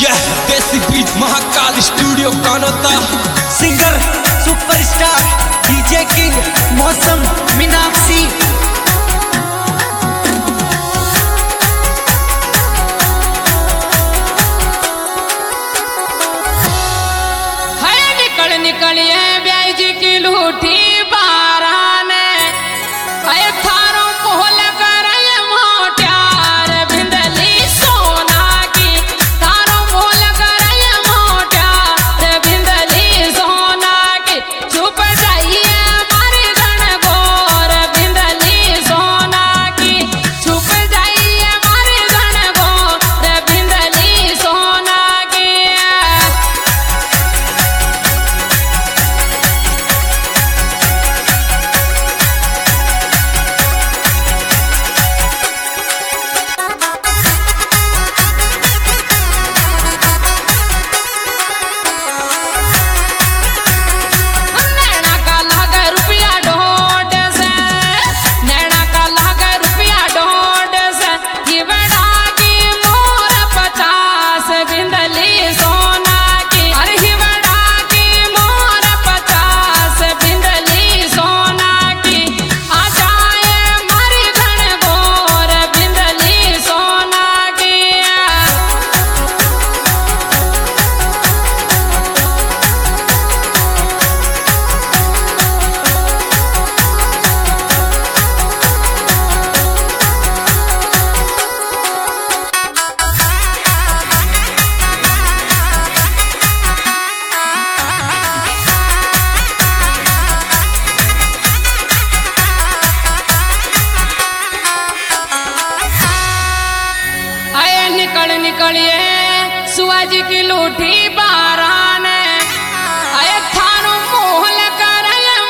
यह desi beat Mahakal studio Kanota. Singer superstar DJ king Mausam Meenakshi. निकलिए ब्याज की लूठी बारान थारो पोल कर मोट्यार बिंदली सोना की थारो पोल कर मोट्यार बिंदली सोना की छुप जाइए मारे गण गोर बिंदली सोना की छुप जाइए मारे गण गोर बिंदली सोना की। निकलिए सुआजी की लूठी बारान आए थारो मोहल कर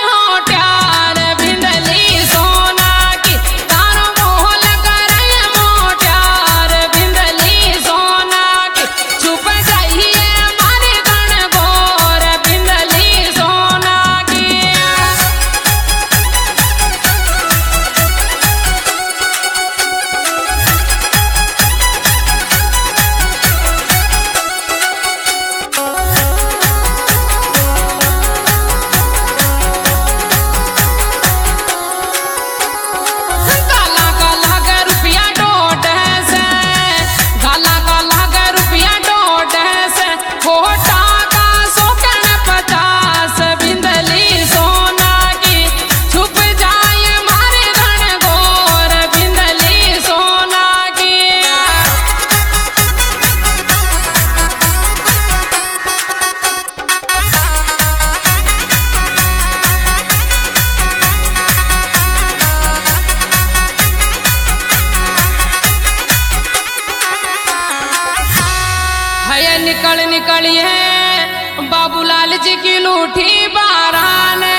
मोट्यार बिंदली सोना की थारो मोहल कर मोट्यार बिंदली सोना की छुप जाइए मारे गण गोर बिंदली सोना की। निकलिए बाबूलाल जी की लूठी बारान